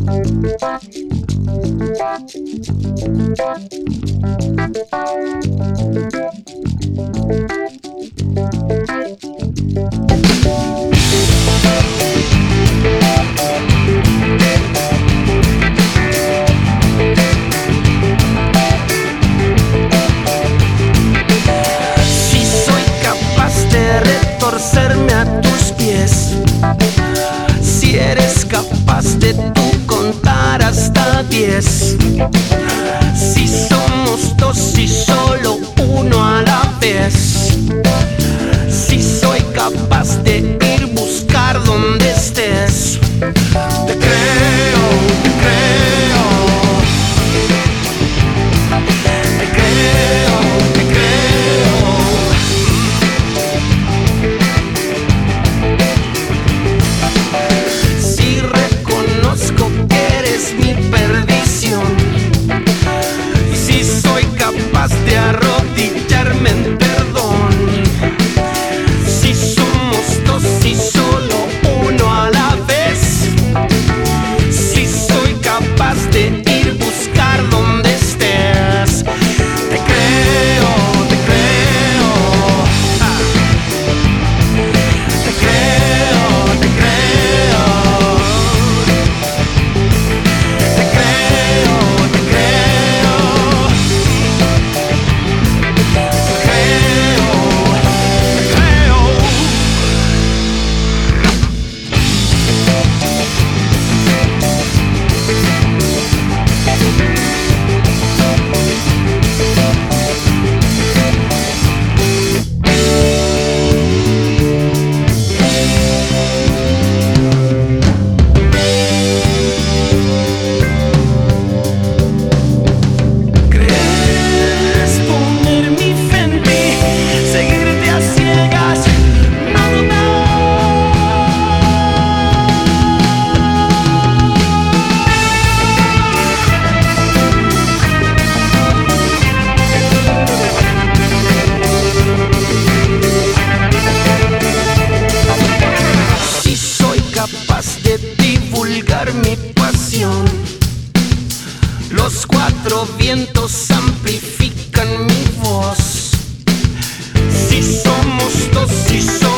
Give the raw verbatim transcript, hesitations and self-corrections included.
Retorcerme a tus pies, si eres capaz de tú contar hasta diez, si somos dos y solo uno a la vez, si soy capaz de ir buscar donde estés. Te creo, te creo, te creo, te creo. Si reconozco que eres mi perdición, y si soy capaz de arrodillarme en perdón, si somos dos y solo uno a la vez, si soy capaz de ir buscar donde estés. Te creo, te creo, ah. Te creo, te creo, te creo, te creo, te creo, te creo. Crees poner mi fe en ti, seguirte a ciegas, no Si soy capaz de divulgar mi pasión, los cuatro vientos amplifican mi voz. Si somos dos y somos